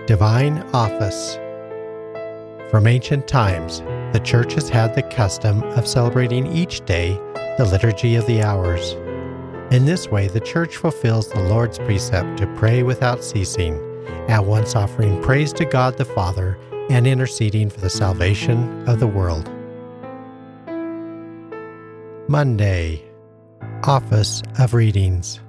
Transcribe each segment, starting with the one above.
Divine Office. From ancient times, the Church has had the custom of celebrating each day the Liturgy of the Hours. In this way, the Church fulfills the Lord's precept to pray without ceasing, at once offering praise to God the Father and interceding for the salvation of the world. Monday, Office of Readings.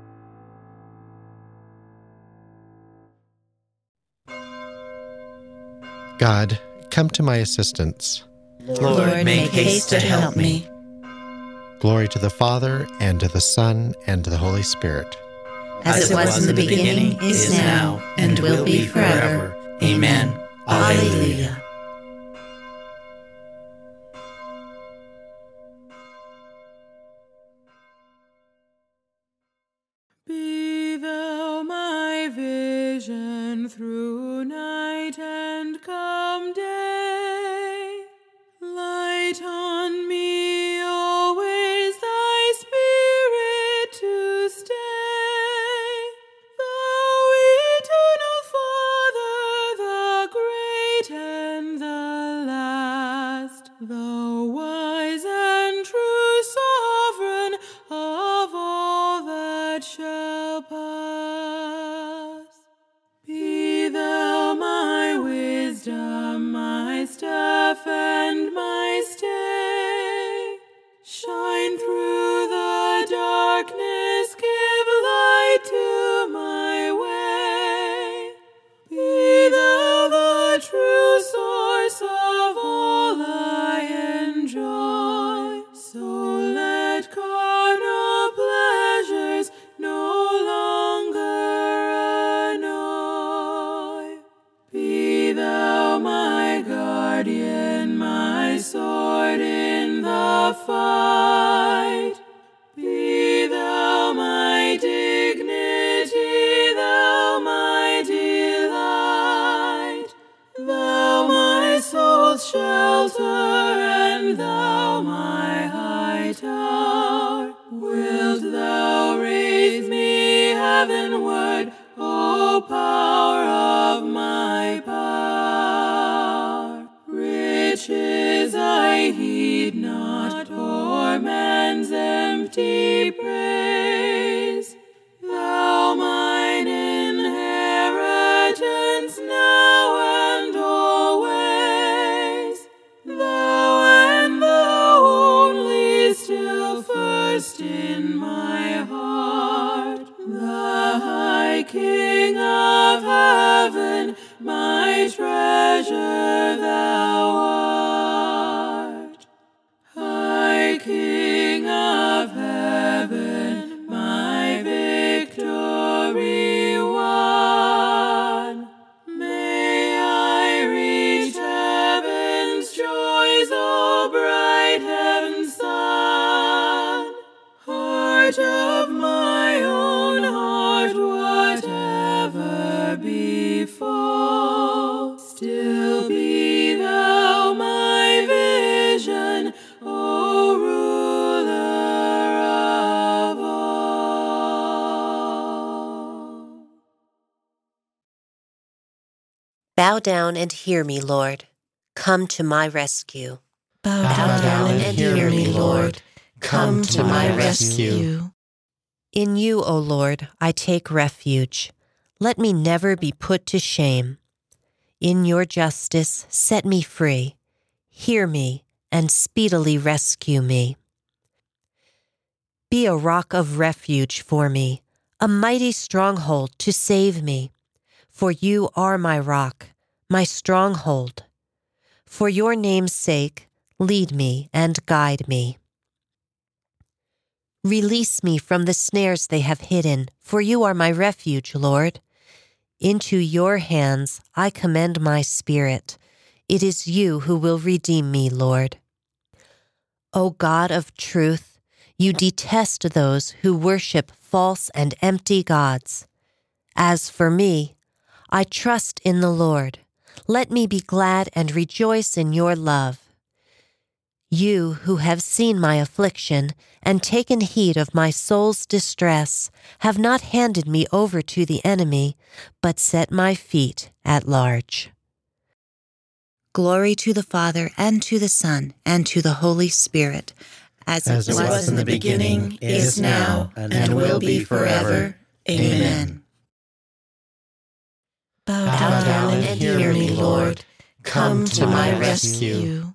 God, come to my assistance. Lord, make haste to help me. Glory to the Father, and to the Son, and to the Holy Spirit. As it was in the beginning, is now, and will be forever. Amen. Alleluia. Be thou my vision through night and come day. Light on me always thy Spirit to stay. Thou eternal Father, the great and the last, thou wise and true sovereign of all that shall pass. Be thou my wisdom, my staff, and my stay. Shine through the darkness, give light to my way. Be thou the true source of all I enjoy. So let carnal pleasures no longer annoy. Be thou my guardian, my sword in the fight. Be thou my dignity, thou my delight. Thou my soul's shelter, and thou my high tower. Wilt thou raise me heavenward, O power of my power? Riches I heed not, or man's empty praise. Thou mine inheritance now and always. Thou and thou only still first in my heart. The high King of heaven, my treasure thou art. High King of heaven, my victory won. May I reach heaven's joys, O bright heaven's sun. Heart of my own heart, whatever befall, still be thou my vision, O ruler of all. Bow down and hear me, Lord. Come to my rescue. Bow down and hear me, Lord. Come to my rescue. In you, O Lord, I take refuge. Let me never be put to shame. In your justice, set me free. Hear me and speedily rescue me. Be a rock of refuge for me, a mighty stronghold to save me. For you are my rock, my stronghold. For your name's sake, lead me and guide me. Release me from the snares they have hidden, for you are my refuge, Lord. Into your hands I commend my spirit. It is you who will redeem me, Lord. O God of truth, you detest those who worship false and empty gods. As for me, I trust in the Lord. Let me be glad and rejoice in your love. You who have seen my affliction and taken heed of my soul's distress have not handed me over to the enemy, but set my feet at large. Glory to the Father, and to the Son, and to the Holy Spirit, as it was in the beginning, is now, and will be forever. Amen. Bow down and hear me, Lord. Come to my rescue.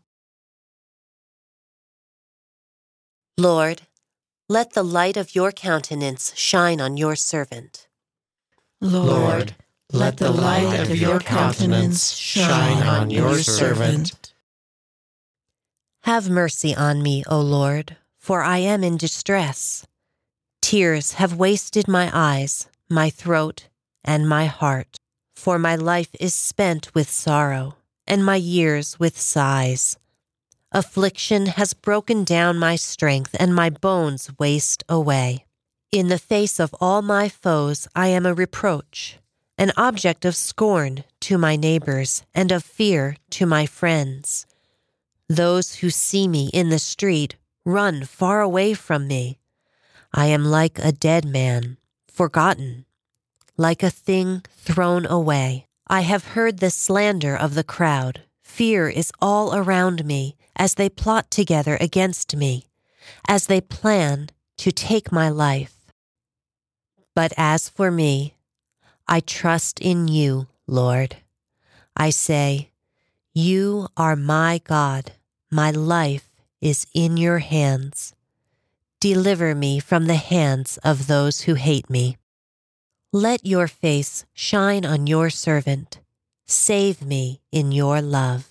Lord, let the light of your countenance shine on your servant. Lord, let the light of your countenance shine on your servant. Have mercy on me, O Lord, for I am in distress. Tears have wasted my eyes, my throat, and my heart, for my life is spent with sorrow, and my years with sighs. Affliction has broken down my strength, and my bones waste away. In the face of all my foes, I am a reproach, an object of scorn to my neighbors, and of fear to my friends. Those who see me in the street run far away from me. I am like a dead man, forgotten, like a thing thrown away. I have heard the slander of the crowd. Fear is all around me as they plot together against me, as they plan to take my life. But as for me, I trust in you, Lord. I say, you are my God. My life is in your hands. Deliver me from the hands of those who hate me. Let your face shine on your servant. Save me in your love.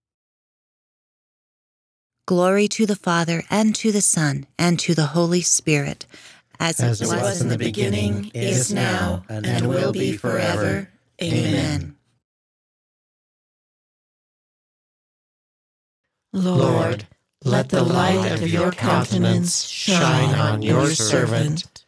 Glory to the Father, and to the Son, and to the Holy Spirit, as it was in the beginning, is now, and will be forever. Amen. Lord, let the light of your countenance shine on your servant.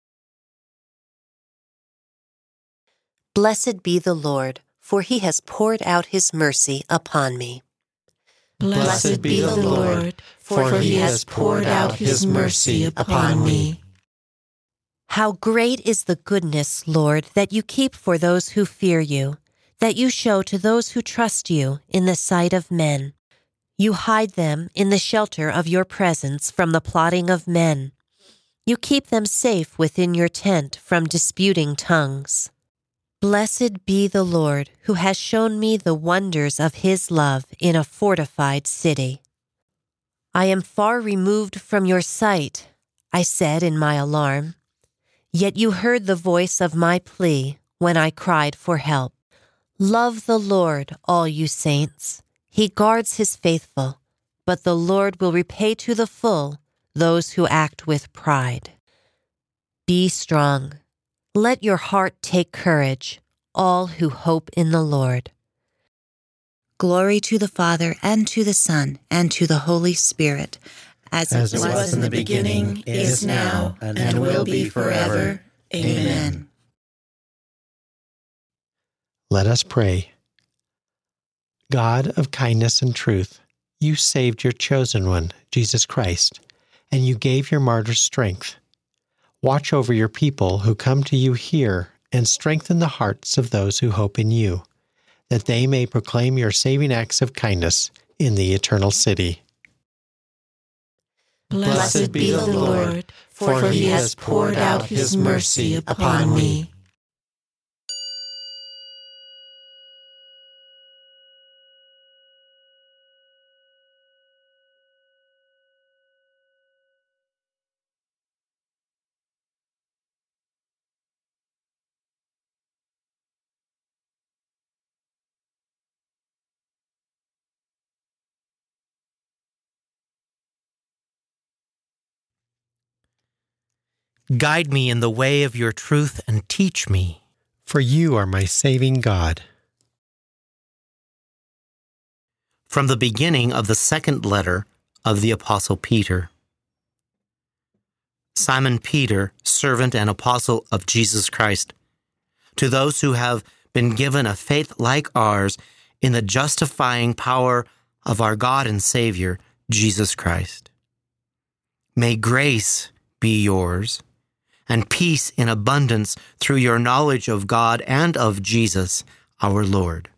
Blessed be the Lord, for he has poured out his mercy upon me. Blessed be the Lord, for he has poured out his mercy upon me. How great is the goodness, Lord, that you keep for those who fear you, that you show to those who trust you in the sight of men. You hide them in the shelter of your presence from the plotting of men. You keep them safe within your tent from disputing tongues. Blessed be the Lord, who has shown me the wonders of his love in a fortified city. I am far removed from your sight, I said in my alarm. Yet you heard the voice of my plea when I cried for help. Love the Lord, all you saints. He guards his faithful, but the Lord will repay to the full those who act with pride. Be strong. Let your heart take courage, all who hope in the Lord. Glory to the Father, and to the Son, and to the Holy Spirit, as it was in the beginning, is now, and will be forever. Amen. Let us pray. God of kindness and truth, you saved your chosen one, Jesus Christ, and you gave your martyrs strength. Watch over your people who come to you here and strengthen the hearts of those who hope in you, that they may proclaim your saving acts of kindness in the eternal city. Blessed be the Lord, for he has poured out his mercy upon me. Guide me in the way of your truth and teach me. For you are my saving God. From the beginning of the second letter of the Apostle Peter. Simon Peter, servant and apostle of Jesus Christ, to those who have been given a faith like ours in the justifying power of our God and Savior, Jesus Christ. May grace be yours, and peace in abundance through your knowledge of God and of Jesus, our Lord.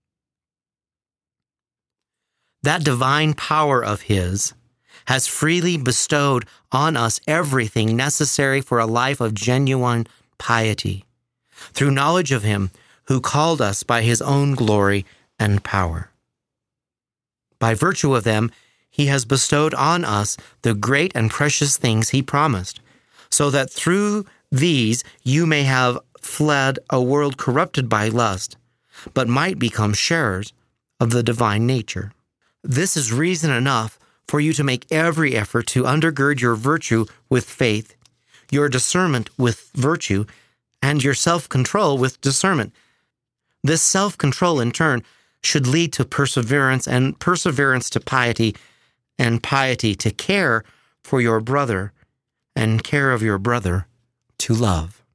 That divine power of His has freely bestowed on us everything necessary for a life of genuine piety, through knowledge of Him who called us by His own glory and power. By virtue of them, He has bestowed on us the great and precious things He promised, so that through these you may have fled a world corrupted by lust, but might become sharers of the divine nature. This is reason enough for you to make every effort to undergird your virtue with faith, your discernment with virtue, and your self-control with discernment. This self-control, in turn, should lead to perseverance, and perseverance to piety, and piety to care for your brother, and care of your brother to love.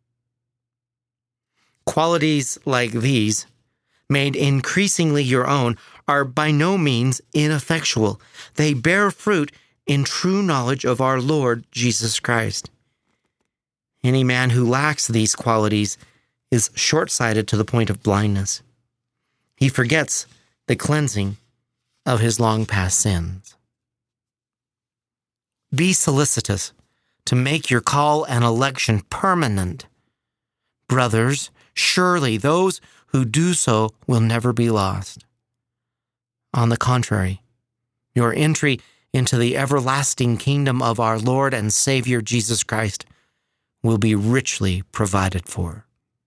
Qualities like these, made increasingly your own, are by no means ineffectual. They bear fruit in true knowledge of our Lord Jesus Christ. Any man who lacks these qualities is short-sighted to the point of blindness. He forgets the cleansing of his long-past sins. Be solicitous to make your call and election permanent. Brothers, surely those who do so will never be lost. On the contrary, your entry into the everlasting kingdom of our Lord and Savior Jesus Christ will be richly provided for.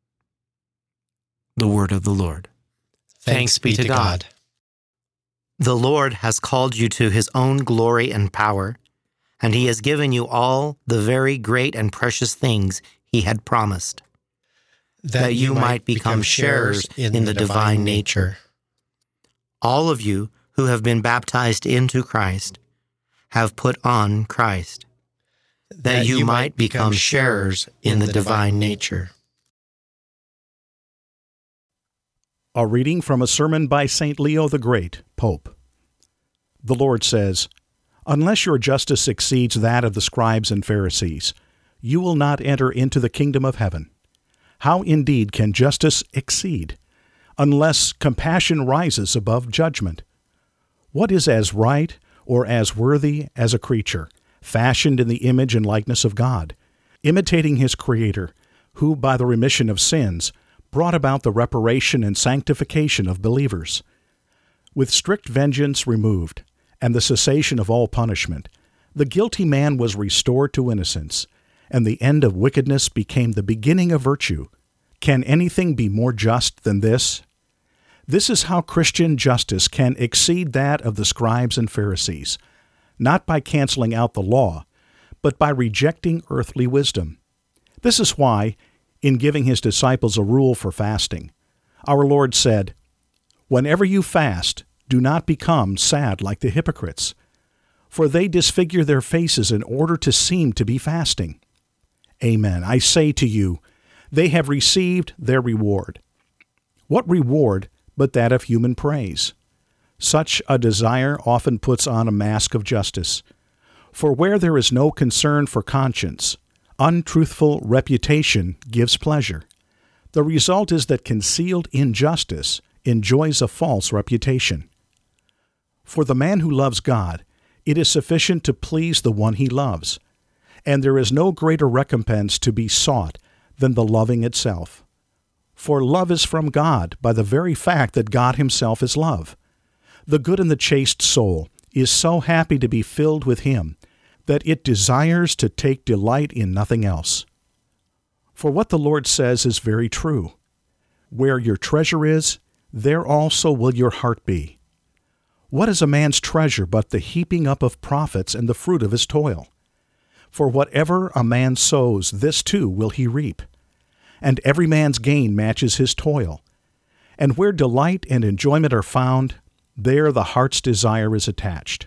The word of the Lord. Thanks be to God. The Lord has called you to His own glory and power, and He has given you all the very great and precious things He had promised, that you might become sharers in the divine nature. All of you who have been baptized into Christ have put on Christ, that you might become sharers in the divine nature. A reading from a sermon by St. Leo the Great, Pope. The Lord says, "Unless your justice exceeds that of the scribes and Pharisees, you will not enter into the kingdom of heaven. How indeed can justice exceed, unless compassion rises above judgment? What is as right or as worthy as a creature, fashioned in the image and likeness of God, imitating His Creator, who by the remission of sins brought about the reparation and sanctification of believers? With strict vengeance removed, and the cessation of all punishment, the guilty man was restored to innocence, and the end of wickedness became the beginning of virtue. Can anything be more just than this? This is how Christian justice can exceed that of the scribes and Pharisees, not by canceling out the law, but by rejecting earthly wisdom. This is why, in giving His disciples a rule for fasting, our Lord said, 'Whenever you fast, do not become sad like the hypocrites, for they disfigure their faces in order to seem to be fasting. Amen, I say to you, they have received their reward. What reward but that of human praise? Such a desire often puts on a mask of justice. For where there is no concern for conscience, untruthful reputation gives pleasure. The result is that concealed injustice enjoys a false reputation. For the man who loves God, it is sufficient to please the one he loves, and there is no greater recompense to be sought than the loving itself. For love is from God by the very fact that God Himself is love. The good and the chaste soul is so happy to be filled with Him that it desires to take delight in nothing else. For what the Lord says is very true. Where your treasure is, there also will your heart be. What is a man's treasure but the heaping up of profits and the fruit of his toil? For whatever a man sows, this too will he reap. And every man's gain matches his toil. And where delight and enjoyment are found, there the heart's desire is attached.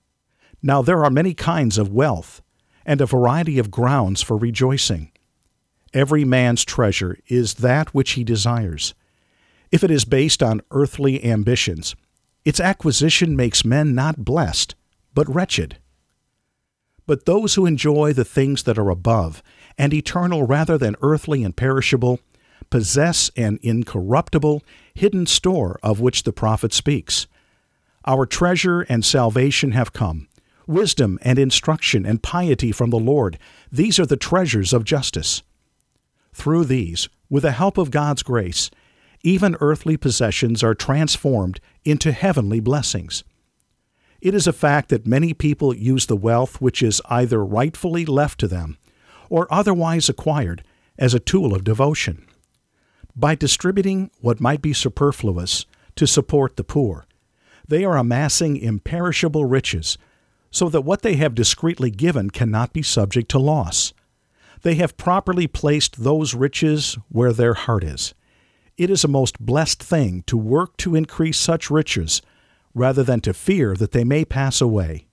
Now there are many kinds of wealth, and a variety of grounds for rejoicing. Every man's treasure is that which he desires. If it is based on earthly ambitions, its acquisition makes men not blessed, but wretched. But those who enjoy the things that are above and eternal rather than earthly and perishable possess an incorruptible, hidden store of which the prophet speaks. Our treasure and salvation have come. Wisdom and instruction and piety from the Lord, these are the treasures of justice. Through these, with the help of God's grace, even earthly possessions are transformed into heavenly blessings. It is a fact that many people use the wealth which is either rightfully left to them or otherwise acquired as a tool of devotion. By distributing what might be superfluous to support the poor, they are amassing imperishable riches, so that what they have discreetly given cannot be subject to loss. They have properly placed those riches where their heart is. It is a most blessed thing to work to increase such riches, rather than to fear that they may pass away.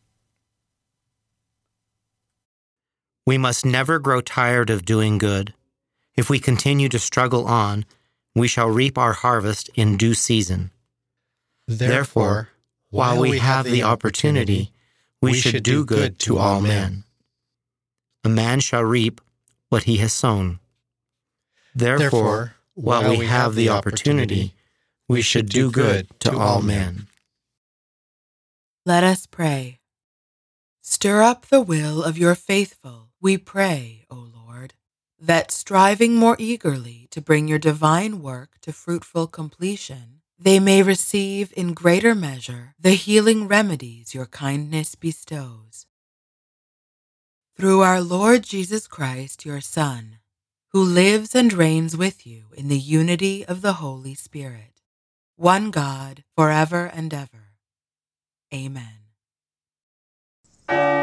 We must never grow tired of doing good. If we continue to struggle on, we shall reap our harvest in due season. Therefore, while we have the opportunity, we should do good to all men. A man shall reap what he has sown. Therefore, while we have the opportunity, we should do good to all men. Let us pray. Stir up the will of your faithful, we pray, O Lord, that striving more eagerly to bring your divine work to fruitful completion, they may receive in greater measure the healing remedies your kindness bestows. Through our Lord Jesus Christ, your Son, who lives and reigns with you in the unity of the Holy Spirit, one God, forever and ever. Amen.